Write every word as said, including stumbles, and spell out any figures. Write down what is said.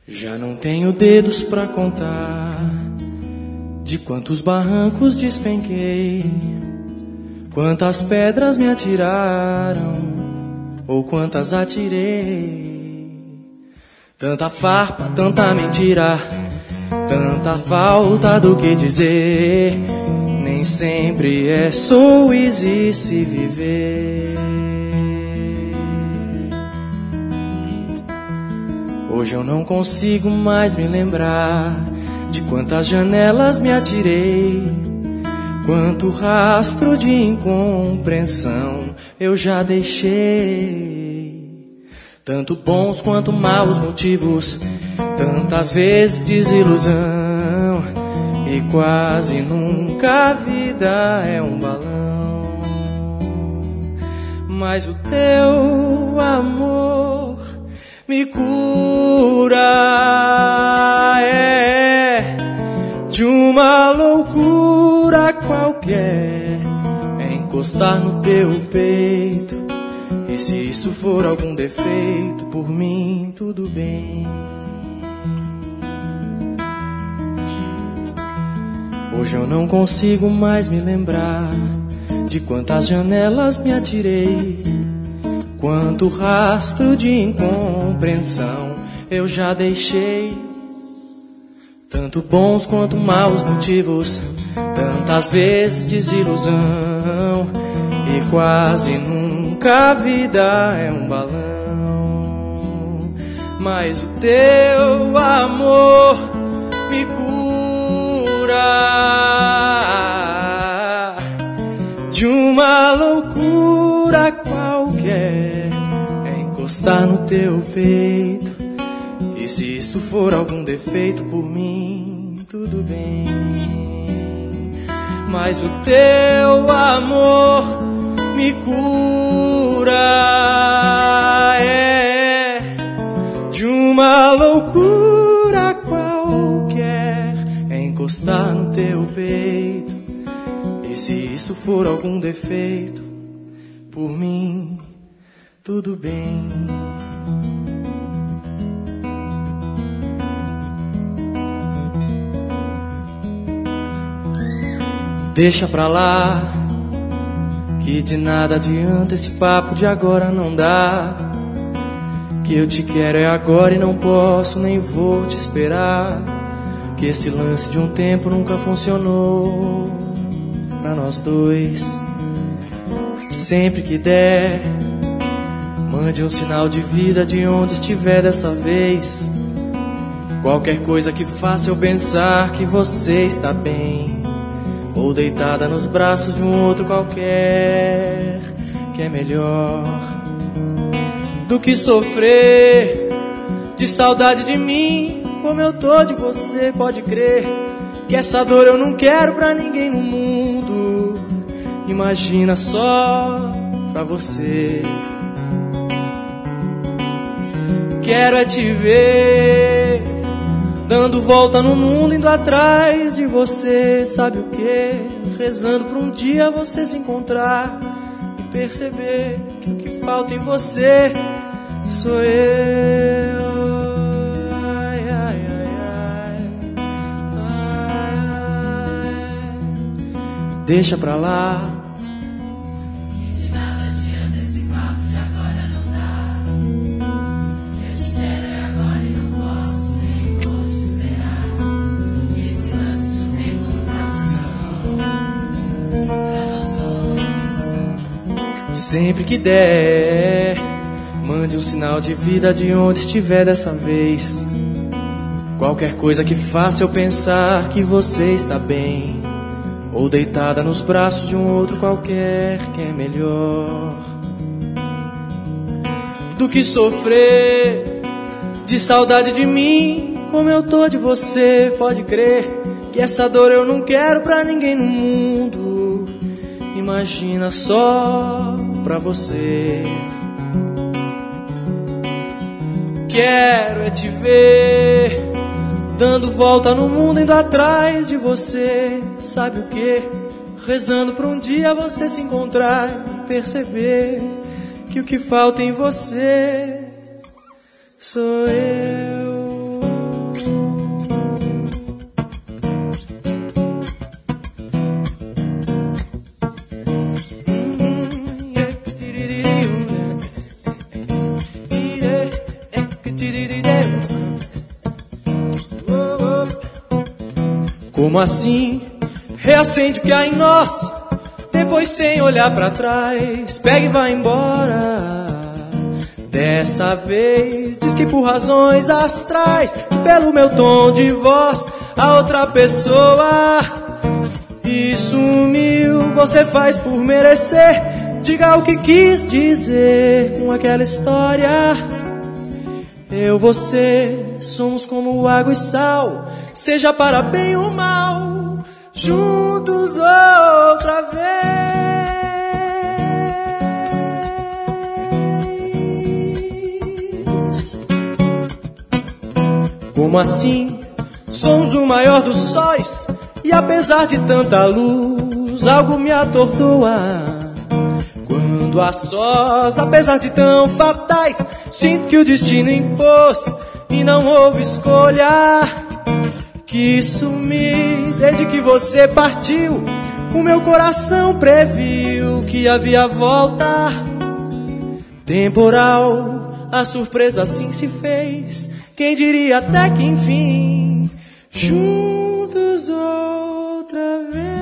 Já não tenho dedos pra contar de quantos barrancos despenquei, quantas pedras me atiraram ou quantas atirei. Tanta farpa, tanta mentira, tanta falta do que dizer. Nem sempre é só existe viver. Hoje eu não consigo mais me lembrar de quantas janelas me atirei, quanto rastro de incompreensão eu já deixei. Tanto bons quanto maus motivos, tantas vezes desilusão, e quase nunca a vida é um balão. Mas o teu amor me cura, é de uma loucura qualquer, é encostar no teu peito, e se isso for algum defeito, por mim tudo bem. Hoje eu não consigo mais me lembrar de quantas janelas me atirei, quanto rastro de incompreensão eu já deixei. Tanto bons quanto maus motivos, tantas vezes desilusão, e quase nunca a vida é um balão. Mas o teu amor me cura de uma loucura qualquer, é encostar no teu peito, e se isso for algum defeito, por mim tudo bem. Mas o teu amor me cura, é de uma loucura qualquer, é encostar no teu peito, e se isso for algum defeito, por mim tudo bem. Deixa pra lá, que de nada adianta esse papo de agora não dá. Que eu te quero é agora e não posso nem vou te esperar. Que esse lance de um tempo nunca funcionou pra nós dois. Sempre que der, mande um sinal de vida de onde estiver dessa vez. Qualquer coisa que faça eu pensar que você está bem, ou deitada nos braços de um outro qualquer, que é melhor do que sofrer de saudade de mim, como eu tô de você. Pode crer que essa dor eu não quero pra ninguém no mundo. Imagina só pra você. Quero é te ver dando volta no mundo, indo atrás de você. Sabe o que? Rezando pra um dia você se encontrar e perceber que o que falta em você sou eu. Ai, ai, ai, ai, ai. Deixa pra lá. Sempre que der, mande um sinal de vida de onde estiver dessa vez. Qualquer coisa que faça eu pensar que você está bem, ou deitada nos braços de um outro qualquer, que é melhor do que sofrer de saudade de mim, como eu tô de você. Pode crer que essa dor eu não quero pra ninguém no mundo. Imagina só pra você. Quero é te ver dando volta no mundo, indo atrás de você. Sabe o que? Rezando pra um dia você se encontrar e perceber que o que falta em você sou eu. Como assim? Reacende o que há em nós, depois sem olhar pra trás, pega e vai embora. Dessa vez diz que por razões astrais, pelo meu tom de voz, a outra pessoa e sumiu. Você faz por merecer, diga o que quis dizer com aquela história. Eu, você, somos como água e sal, seja para bem ou mal, juntos outra vez. Como assim? Somos o maior dos sóis, e apesar de tanta luz, algo me atordoa. Quando a sós, apesar de tão fatais, sinto que o destino impôs e não houve escolha. Quis sumir desde que você partiu, o meu coração previu que havia volta. Temporal, a surpresa assim se fez, quem diria até que enfim, juntos outra vez.